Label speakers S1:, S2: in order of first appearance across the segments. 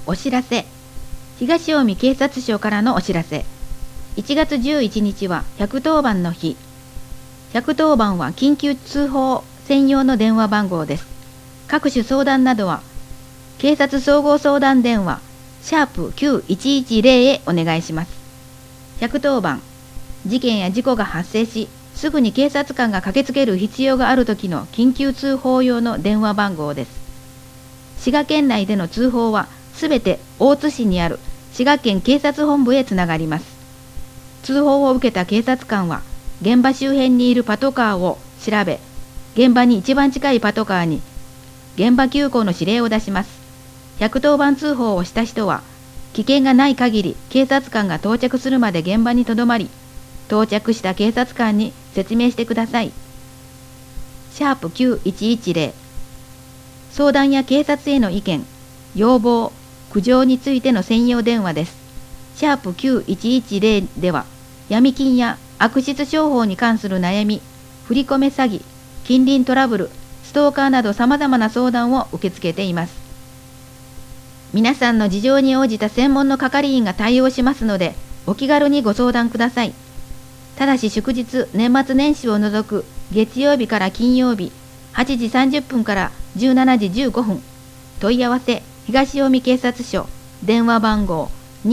S1: お知らせ。東近江警察署からのお知らせ。1月11日は110番の日。110番は緊急通報専用の電話番号です。各種相談などは、警察総合相談電話、#9110 へお願いします。110番、事件や事故が発生し、すぐに警察官が駆けつける必要がある時の緊急通報用の電話番号です。滋賀県内での通報はすべて大津市にある滋賀県警察本部へつながります。通報を受けた警察官は現場周辺にいるパトカーを調べ、現場に一番近いパトカーに現場急行の指令を出します。110番通報をした人は危険がない限り警察官が到着するまで現場にとどまり、到着した警察官に説明してください。#9110、相談や警察への意見、要望、苦情についての専用電話です。#9110 では闇金や悪質商法に関する悩み、振り込め詐欺、近隣トラブル、ストーカーなど様々な相談を受け付けています。皆さんの事情に応じた専門の係員が対応しますので、お気軽にご相談ください。ただし祝日、年末年始を除く月曜日から金曜日、8時30分から17時15分。問い合わせ、東近江警察署、電話番号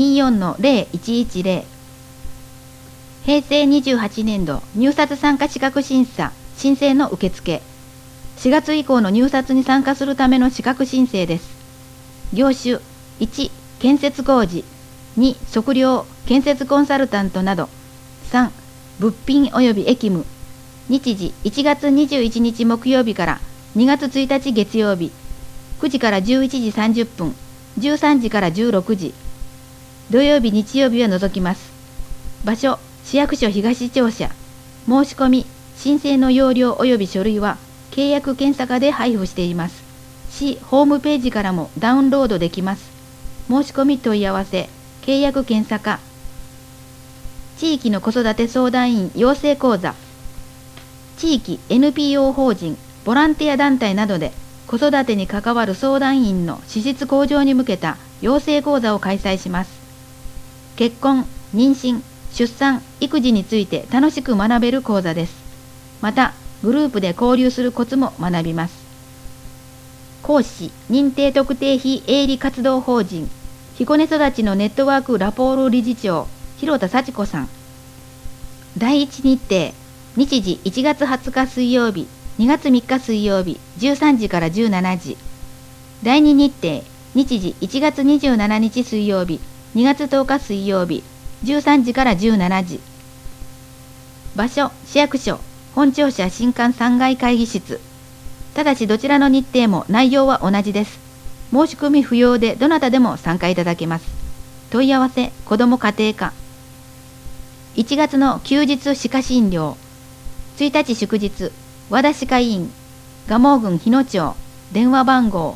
S1: 24-0110。平成28年度入札参加資格審査、申請の受付。4月以降の入札に参加するための資格申請です。業種、1、建設工事、2、測量、建設コンサルタントなど、3、物品及び役務。日時1月21日木曜日から2月1日月曜日、9時から11時30分、13時から16時。土曜日日曜日は除きます。場所、市役所東庁舎。申し込み、申請の要領及び書類は契約検査課で配布しています。市ホームページからもダウンロードできます。申し込み問い合わせ、契約検査課。地域の子育て相談員養成講座。地域 NPO 法人、ボランティア団体などで子育てに関わる相談員の資質向上に向けた養成講座を開催します。結婚、妊娠、出産、育児について楽しく学べる講座です。また、グループで交流するコツも学びます。講師、認定特定非営利活動法人、彦根育ちのネットワークラポール理事長、広田幸子さん。第1日程、日時1月20日水曜日、2月3日水曜日、13時から17時。第2日程、日時1月27日水曜日、2月10日水曜日、13時から17時。場所、市役所、本庁舎新館3階会議室。ただしどちらの日程も内容は同じです。申し込み不要でどなたでも参加いただけます。問い合わせ、子ども家庭課。1月の休日歯科診療。1日祝日、和田歯科医院、蒲生郡日野町、電話番号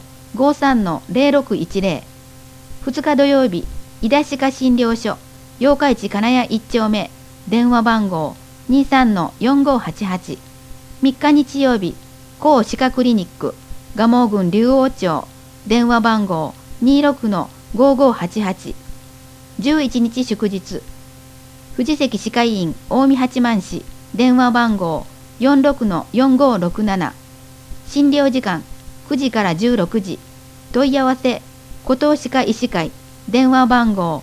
S1: 53-0610。2日土曜日、井田歯科診療所、八日市金谷1丁目、電話番号 23-4588。3日日曜日、高歯科クリニック、蒲生郡竜王町、電話番号 26-5588。11日祝日、藤関歯科医院近江八幡市、電話番号 46-4567。診療時間9時から16時。問い合わせ、湖東歯科医師会、電話番号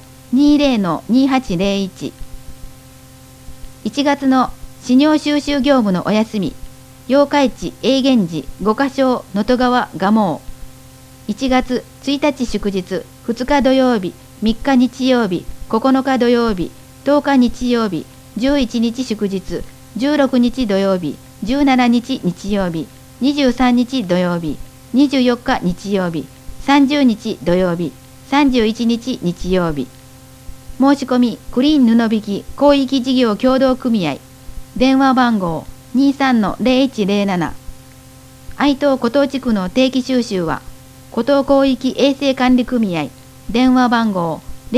S1: 20-2801。1月の資料収集業務のお休み、八日市永源寺五箇所能登川蒲生。1月1日祝日、2日土曜日、3日日曜日、9日土曜日、10日日曜日、11日祝日、16日土曜日、17日日曜日、23日土曜日、24日日曜日、30日土曜日、31日日曜日。申し込み、クリーン布引き広域事業協同組合、電話番号 23-0107。愛東湖東地区の定期収集は、湖東広域衛生管理組合、電話番号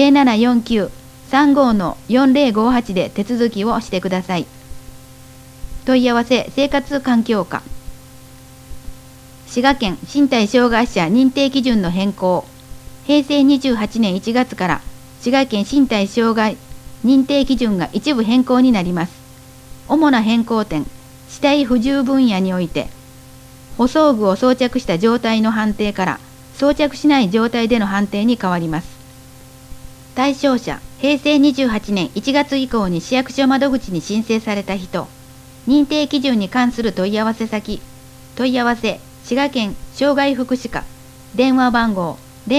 S1: 0749-35-4058 で手続きをしてください。問い合わせ、生活環境課。滋賀県身体障害者認定基準の変更。 平成28年1月から滋賀県身体障害認定基準が一部変更になります。主な変更点、肢体不自由分野において、補装具を装着した状態の判定から装着しない状態での判定に変わります。対象者、平成28年1月以降に市役所窓口に申請された人、認定基準に関する問い合わせ先、問い合わせ、滋賀県障害福祉課、電話番号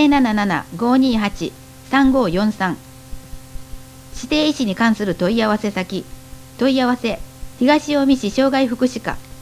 S1: 077-528-3543、指定医師に関する問い合わせ先、問い合わせ、東近江市障害福祉課、